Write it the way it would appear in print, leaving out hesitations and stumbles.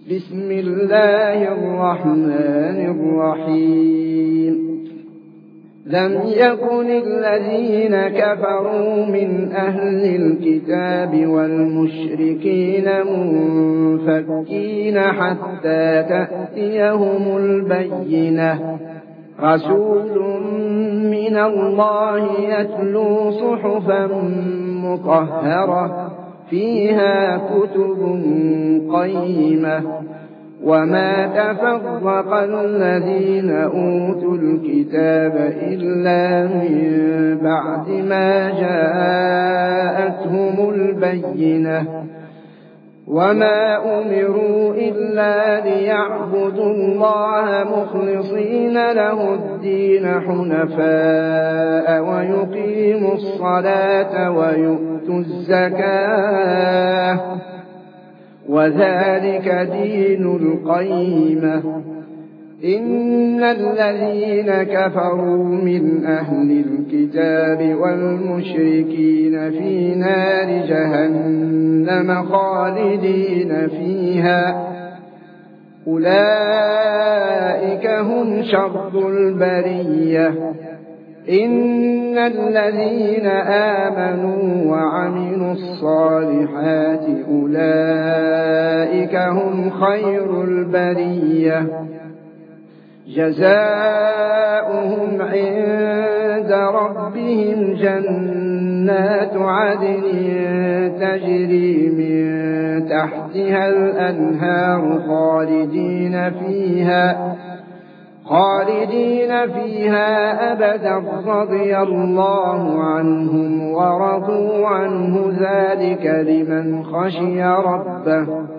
بسم الله الرحمن الرحيم لم يكن الذين كفروا من أهل الكتاب والمشركين منفكين حتى تأتيهم البينة رسول من الله يتلو صحفا مطهرة فيها كتب قيمة وما تفرق الذين أوتوا الكتاب إلا من بعد ما جاءتهم البينة وما أمروا إلا ليعبدوا الله مخلصين له الدين حنفاء ويقيموا الصلاة ويؤتوا الزكاة وذلك دين القيمة إن الذين كفروا من أهل الكتاب والمشركين في نار جهنم خالدين فيها أولئك هم شر البرية إن الذين آمنوا وعملوا الصالحات أولئك هم خير البرية جزاؤهم عند ربهم جنات عدن تجري من تحتها الأنهار خالدين فيها أبدا رضي الله عنهم ورضوا عنه ذلك لمن خشي ربه